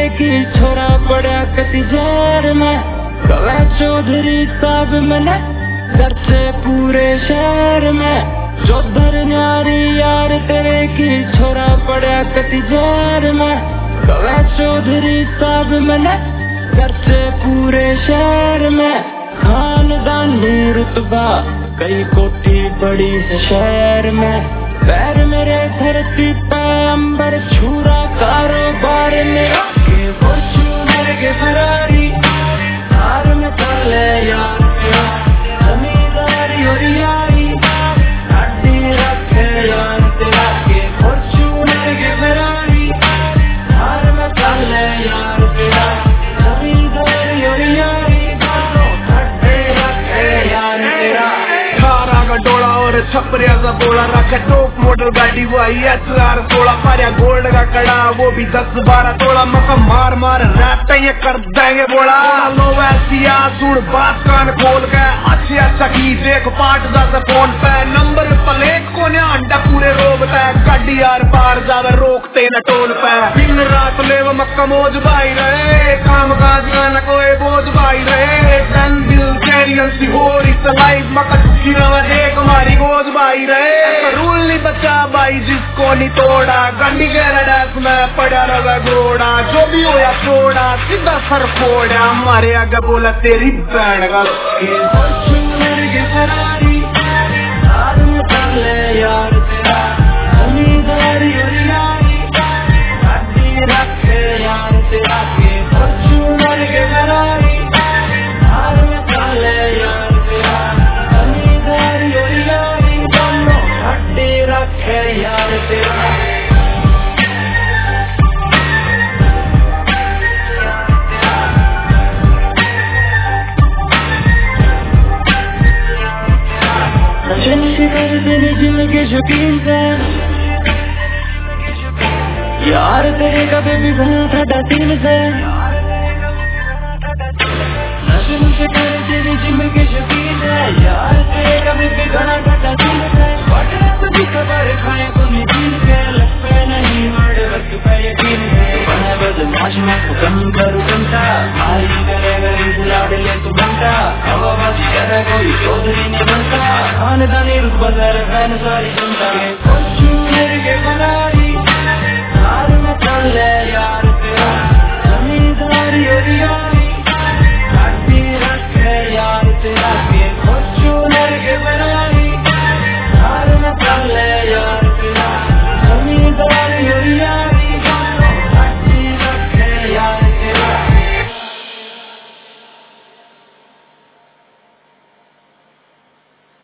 की छोरा पड़ा कति जहर में कवे चौधरी साहब मैंने चर्चे पूरे शहर में चौधर न्यारी यार तेरे की छोरा पड़ा कति जहर में कवे चौधरी साहब मैंने चर्चे पूरे शहर में खानदानी रुतबा कई कोठी बड़ी शहर में पैर मेरे धरती पे अंबर छूरा कारोबार मेरा के फॉर्च्यूनर के फरारी हार में चले यार मेरा जमींदारी और यारी हड्डी रखे यार तेरा के फॉर्च्यूनर के फरारी हार में चले यार तेरा जमींदारी और यारी हड्डी रखे यार तेरा डोला और छपरिया सा बोला रखा टॉप मॉडल गाड़ी वो आई SR 16 पारिया गोल्ड का कड़ा वो भी 10-12 तोड़ा मका मार मार रैप ये कर देंगे बोला लो वैसिया सुन बात कान खोल के अच्छी अच्छा की देख पाट जैसे फोन पे नंबर प्लेट को ने अंडा पूरे रोकता है गाड़ी यार पार जावे रोकते न टोल पे दिन रात ले वो मक्का मौज भाई रहे काम काज का न कोई बोझ भाई रहे टन दिल कैरियर सी हो इस लाइफ मक्का दुखी रवा देख हमारी गोद भाई रहे रूल नहीं बचा भाई जिसको नहीं तोड़ा गंडी के रडास में पड़ा रवा घोड़ा जो भी हो या छोड़ा सीधा सर फोड़ा हमारे आगे बोला तेरी बैंड का यार तेरा जमींदारी और यारी हड्डी रखे यार तेरा के फॉर्च्यूनर के फरारी हार में चले यार तेरा जमींदारी और यारी दोनों हड्डी रखे यार तेरा जिम के शौकीन से यार तेरे कभी भी बना था डटीन से नशे से कर तेरी जिम के शौकीन है यार तेरे कभी भी बना था डटीन से वाटर तुझी खबर खाए को निकीन के लग पे नहीं मर्ड वक्त पे यकीन है बना बदमाश में खत्म करूँ घंटा मारी करेगा लाड़ ले तू घंटा हवाबाजी करे कोई चौधरी नहीं बनता खानदानी रुतबा सारी जनता